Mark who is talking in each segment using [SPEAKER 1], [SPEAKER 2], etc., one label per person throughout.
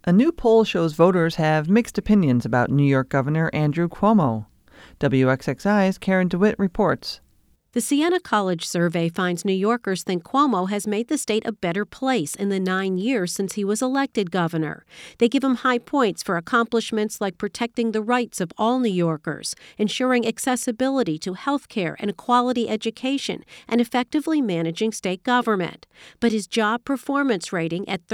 [SPEAKER 1] A new poll shows voters have mixed opinions about New York Governor Andrew Cuomo. WXXI's Karen DeWitt reports.
[SPEAKER 2] The Siena College survey finds New Yorkers think Cuomo has made the state a better place in the 9 years since he was elected governor. They give him high points for accomplishments like protecting the rights of all New Yorkers, ensuring accessibility to health care and quality education, and effectively managing state government. But his job performance rating at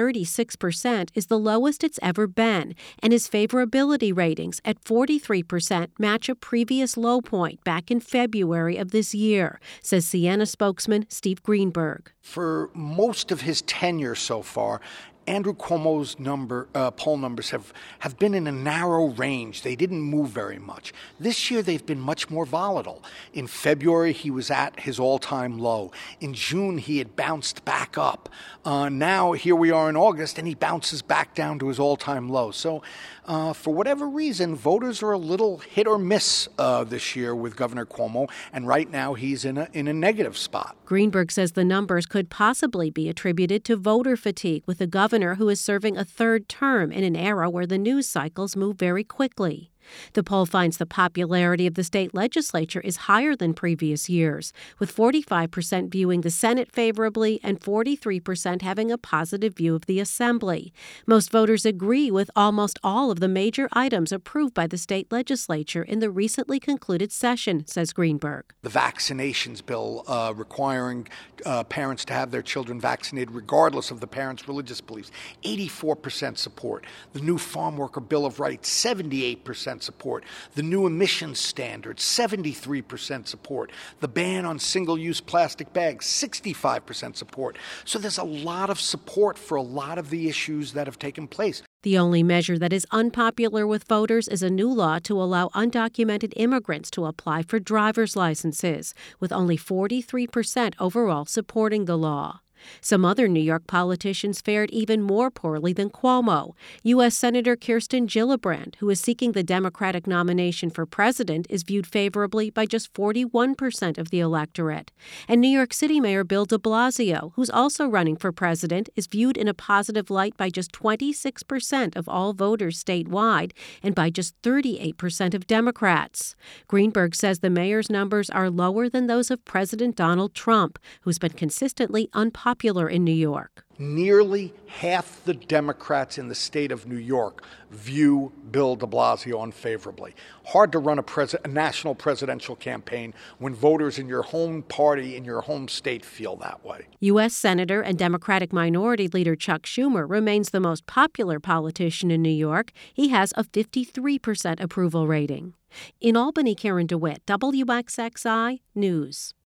[SPEAKER 2] 36% is the lowest it's ever been, and his favorability ratings at 43% match a previous low point back in February of this year, says Siena spokesman Steve Greenberg.
[SPEAKER 3] For most of his tenure so far, Andrew Cuomo's poll numbers have been in a narrow range. They didn't move very much. This year, they've been much more volatile. In February, he was at his all-time low. In June, he had bounced back up. Now, here we are in August, and he bounces back down to his all-time low. So, for whatever reason, voters are a little hit or miss this year with Governor Cuomo, and right now he's in a negative spot.
[SPEAKER 2] Greenberg says the numbers could possibly be attributed to voter fatigue with the governor who is serving a third term in an era where the news cycles move very quickly. The poll finds the popularity of the state legislature is higher than previous years, with 45% viewing the Senate favorably and 43% having a positive view of the Assembly. Most voters agree with almost all of the major items approved by the state legislature in the recently concluded session, says Greenberg.
[SPEAKER 3] The vaccinations bill requiring parents to have their children vaccinated regardless of the parents' religious beliefs, 84% support. The new Farm Worker Bill of Rights, 78% support. The new emissions standards, 73% support. The ban on single-use plastic bags, 65% support. So there's a lot of support for a lot of the issues that have taken place.
[SPEAKER 2] The only measure that is unpopular with voters is a new law to allow undocumented immigrants to apply for driver's licenses, with only 43% overall supporting the law. Some other New York politicians fared even more poorly than Cuomo. U.S. Senator Kirsten Gillibrand, who is seeking the Democratic nomination for president, is viewed favorably by just 41% of the electorate. And New York City Mayor Bill de Blasio, who's also running for president, is viewed in a positive light by just 26% of all voters statewide and by just 38% of Democrats. Greenberg says the mayor's numbers are lower than those of President Donald Trump, who's been consistently unpopular in New York.
[SPEAKER 3] Nearly half the Democrats in the state of New York view Bill de Blasio unfavorably. Hard to run a national presidential campaign when voters in your home party, in your home state, feel that way.
[SPEAKER 2] U.S. Senator and Democratic Minority Leader Chuck Schumer remains the most popular politician in New York. He has a 53% approval rating. In Albany, Karen DeWitt, WXXI News.